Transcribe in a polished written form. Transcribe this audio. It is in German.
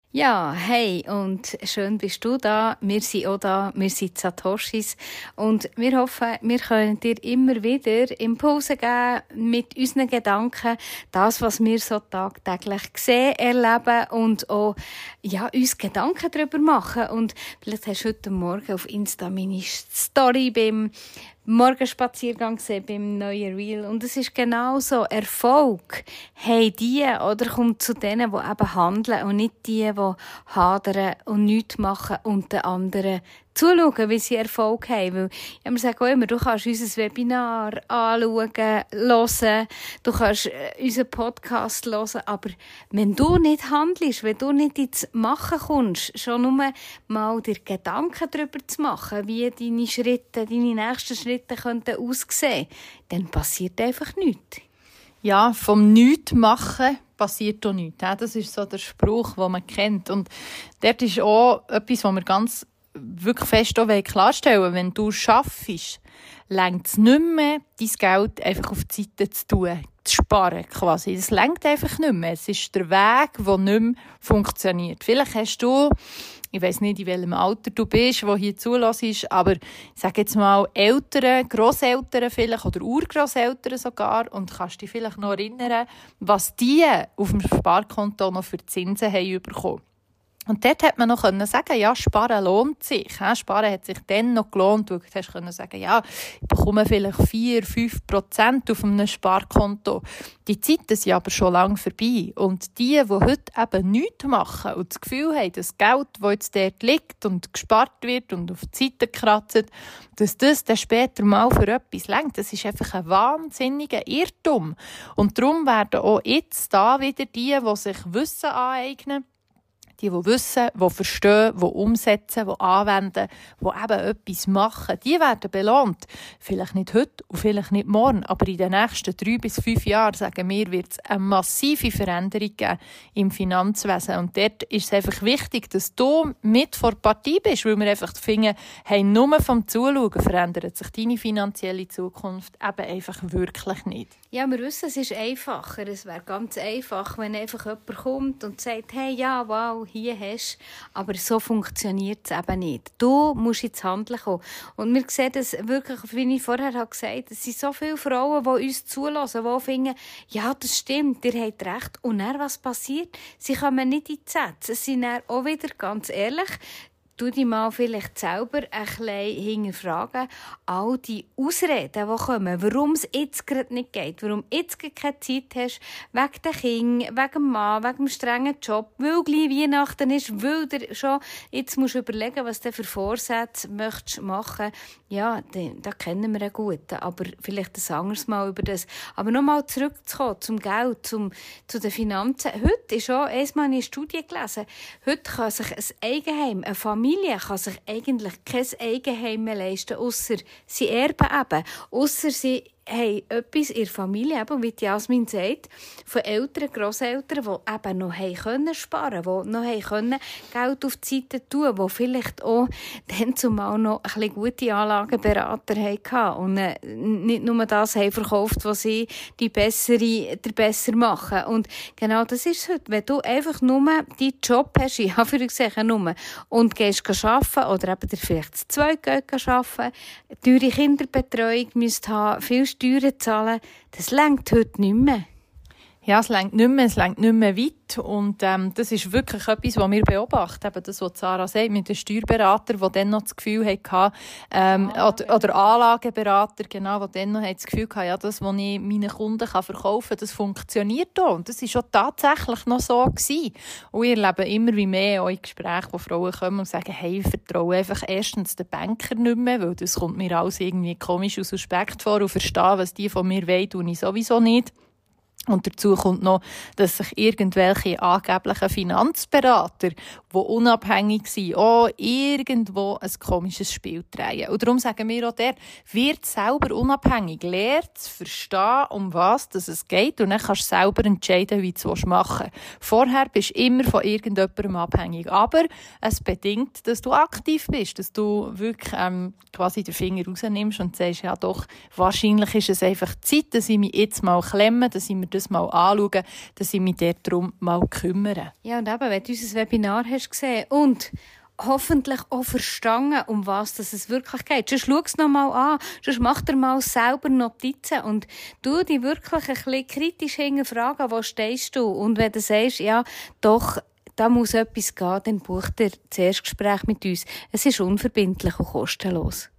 Ja, hey, und schön bist du da. Wir sind auch da. Wir sind Satoshis. Und wir hoffen, wir können dir immer wieder Impulse geben mit unseren Gedanken. Das, was wir so tagtäglich sehen, erleben und auch, ja, uns Gedanken darüber machen. Und vielleicht hast du heute Morgen auf Insta meine Story beim Morgenspaziergang gesehen, beim neuen Reel. Und es ist genau so. Erfolg haben die oder kommt zu denen, die eben handeln und nicht die hadern und nichts machen und den anderen zuschauen, wie sie Erfolg haben. Weil, ja, wir sagen auch immer, du kannst unser Webinar anschauen, hören, du kannst unseren Podcast hören, aber wenn du nicht handelst, wenn du nicht ins Machen kommst, schon nur mal dir Gedanken darüber zu machen, wie deine Schritte, deine nächsten Schritte könnten aussehen, dann passiert einfach nichts. Ja, vom Nichts-Machen passiert auch nichts. Das ist so der Spruch, den man kennt. Und dort ist auch etwas, was wir ganz wirklich fest auch klarstellen wollen. Wenn du schaffst, reicht es nicht mehr, dein Geld einfach auf die Seite zu tun, zu sparen quasi. Es reicht einfach nicht mehr. Es ist der Weg, der nicht mehr funktioniert. Vielleicht hast du, ich weiss nicht, in welchem Alter du bist, wo hier zulässt, aber ich sage jetzt mal Eltern, Grosseltern vielleicht oder Urgrosseltern sogar und kannst dich vielleicht noch erinnern, was die auf dem Sparkonto noch für Zinsen haben bekommen. Und dort hat man noch sagen, ja, Sparen lohnt sich. Sparen hat sich dann noch gelohnt. Du hast sagen, ja, ich bekomme vielleicht 4-5% auf einem Sparkonto. Die Zeiten sind aber schon lange vorbei. Und die heute eben nichts machen und das Gefühl haben, das Geld, das jetzt dort liegt und gespart wird und auf die Seite kratzt, dass das dann später mal für etwas reicht, das ist einfach ein wahnsinniger Irrtum. Und darum werden auch jetzt da wieder die sich Wissen aneignen, die wissen, die verstehen, die umsetzen, die anwenden, die eben etwas machen, die werden belohnt. Vielleicht nicht heute und vielleicht nicht morgen, aber in den nächsten 3 bis 5 Jahren, sagen wir, wird es eine massive Veränderung geben im Finanzwesen. Und dort ist es einfach wichtig, dass du mit vor der Partie bist, weil wir einfach finden, hey, nur vom Zuschauen verändert sich deine finanzielle Zukunft eben einfach wirklich nicht. Ja, wir wissen, es ist einfacher. Es wäre ganz einfach, wenn einfach jemand kommt und sagt, hey, ja, wow, hier hast du. Aber so funktioniert es eben nicht. Du musst ins Handeln kommen. Und wir sehen das wirklich, wie ich vorher gesagt habe, es sind so viele Frauen, die uns zulassen, die finden, ja, das stimmt, ihr habt recht. Und dann, was passiert? Sie kommen nicht in die Sätze. Sie sind dann auch wieder, ganz ehrlich, du dich mal vielleicht selber ein bisschen hinterfragen, all die Ausreden, die kommen, warum es jetzt gerade nicht geht, warum jetzt keine Zeit hast, wegen den Kindern, wegen dem Mann, wegen dem strengen Job, weil gleich Weihnachten ist, weil du schon jetzt musst du überlegen, was du für Vorsätze möchtest machen. Ja, da kennen wir einen guten, aber vielleicht ein anderes Mal über das. Aber nochmal zurückzukommen zum Geld, zu den Finanzen. Heute ist schon erstmal eine Studie gelesen. Heute kann sich ein Eigenheim, eine Familie kann sich eigentlich kein Eigenheim mehr leisten, ausser sie erben eben, ausser sie haben etwas in der Familie, eben, wie Jasmin sagt, von Eltern, Grosseltern, die eben noch sparen können, die noch Geld auf die Seite tun, die vielleicht auch dann zumal noch ein bisschen gute Anlagenberater hatten und nicht nur das haben verkauft, was sie der besser machen. Und genau das ist es heute. Wenn du einfach nur deinen Job hast, ich habe für gesagt, nur, und gehst arbeiten oder eben dir vielleicht zu zweit arbeiten, teure Kinderbetreuung müsst haben, viel Steuern zahlen, das reicht heute nicht mehr. Ja, es reicht nicht mehr weit. Und das ist wirklich etwas, was wir beobachten. Eben das, was Sarah sagt, mit den Steuerberatern, die dann noch das Gefühl hatten, oder Anlageberater, genau, die dann noch das Gefühl hatten, ja, das, was ich meinen Kunden verkaufen kann, das funktioniert auch. Und das war schon tatsächlich noch so gewesen. Und wir erleben immer wie mehr auch in Gesprächen, wo Frauen kommen und sagen, hey, ich vertraue einfach erstens den Banker nicht mehr, weil das kommt mir alles irgendwie komisch und suspekt vor und verstehe, was die von mir wollen, tue ich sowieso nicht. Und dazu kommt noch, dass sich irgendwelche angeblichen Finanzberater, die unabhängig sind, auch irgendwo ein komisches Spiel drehen. Und darum sagen wir auch der, wird selber unabhängig, lernt zu verstehen, um was es geht, und dann kannst du selber entscheiden, wie du es machen willst. Vorher bist du immer von irgendjemandem abhängig. Aber es bedingt, dass du aktiv bist, dass du wirklich quasi den Finger rausnimmst und sagst, ja doch, wahrscheinlich ist es einfach Zeit, dass ich mich jetzt mal klemme, dass ich mir das mal anschauen, dass ich mich darum mal kümmere. Ja, und eben, wenn du unser Webinar hast gesehen und hoffentlich auch verstanden, um was es wirklich geht. Sonst schau es noch mal an, sonst mach dir mal selber Notizen und du dich wirklich ein bisschen kritisch hinterfragen, wo stehst du. Und wenn du sagst, ja, doch, da muss etwas gehen, dann buch dir das Erstgespräch mit uns. Es ist unverbindlich und kostenlos.